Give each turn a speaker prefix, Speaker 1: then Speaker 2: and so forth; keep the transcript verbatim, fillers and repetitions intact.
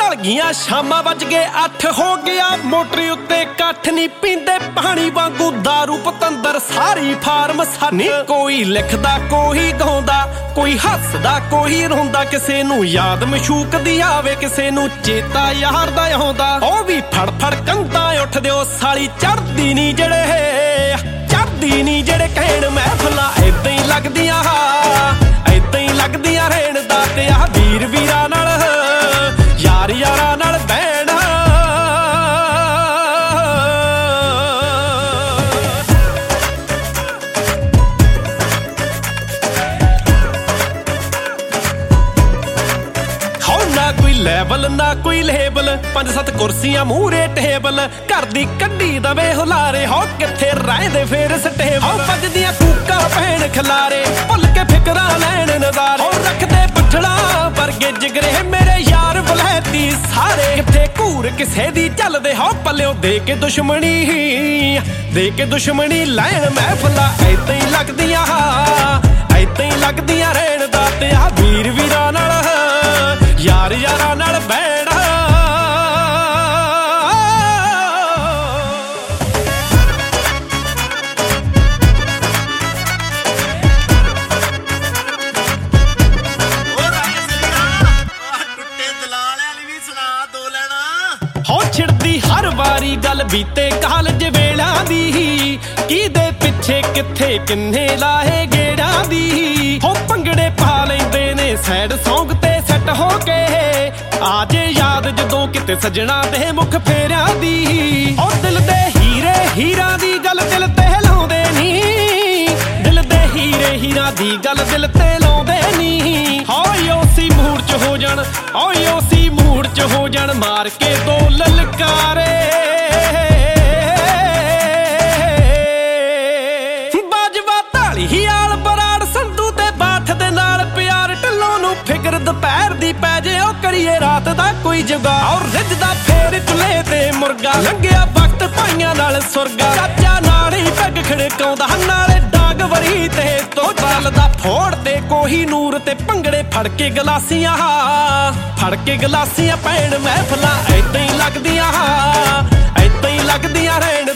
Speaker 1: ढल गईयां शामां वज गए अठ हो गया मोटर उत्ते कठ नी पींदे पानी वांगू दारू पतंदर सारी फार्म सानी कोई लिखदा कोई गाउंदा कोई हसदा कोई रोंदा किसे नू याद मशूक दी आवे किसे नू चेता यार दा आउंदा ओ भी फड़ फड़ कंधा उठ दिओ साली चढ़दी नी जेड़े चढ़दी नी जेड़े कहण महफिलां ऐदां ही लगदियां ऐदां ही लगदियां रहण दा ते आ वीर वीरां नाल यार यारां नाल बैण लैवल ना कोई लेबल पंज सत्त कुर्सियां मूहरे टेबल घर दी कड्डी दवे हुलारे हो किथे रहंदे फिर स्टेबल हो बजदियां कूकां भैण खिलारे भुल के फिकरां लैण नज़ारे हो रखदे पठड़ा वर्गे जिगरे मेरे यार वलैती सारे किथे घूर किसे दी चलदे हो पल्लिओ दे के दुश्मनी दे के दुश्मनी लैण महफिलां ऐदां ही लगदियां ऐदां ही लगदियां रहण दा ते आ वीर वीरां नाल यार यारां नाल बैण हो छिड़दी हर वारी गल बीते कालज वेलां दी किदे पिछे किथे किन्ने लाए गेड़ां दी हो भंगड़े पा लैंदे ने सैड सौंग ते सैट हो के आजे याद जदों किते सजना दे मुख फेरियां दी ओ दिल दे हीरे हीरां दी गल दिल ते लाउंदे नी दिल दे हीरे हीरां दी गल दिल ते लाउंदे नी हो योसी मूड च हो जाण ओ योसी मूड च हो जाण मार के दो ललकारे बाजवा ढाली ही आल बराड़ संधू ते बाठ दे नाल प्यार ढिल्लों नू फिकर दुपहर दी पै जे ओ करिए रात दा कोई जुगा और रिजदा फेर चुले ते मुर्गा लंघिया वक्त भाइयां नाल सुरगा चाचा नाल ही पैग खड़काउंदा नाले डाग वरी ते तो चलदा फोड़ ते कोही नूर ते भंगड़े फड़ के गलासियां फड़ के गलासियां पैण महफिलां ऐदां ही लगदियां ऐदां ही लगदियां रहण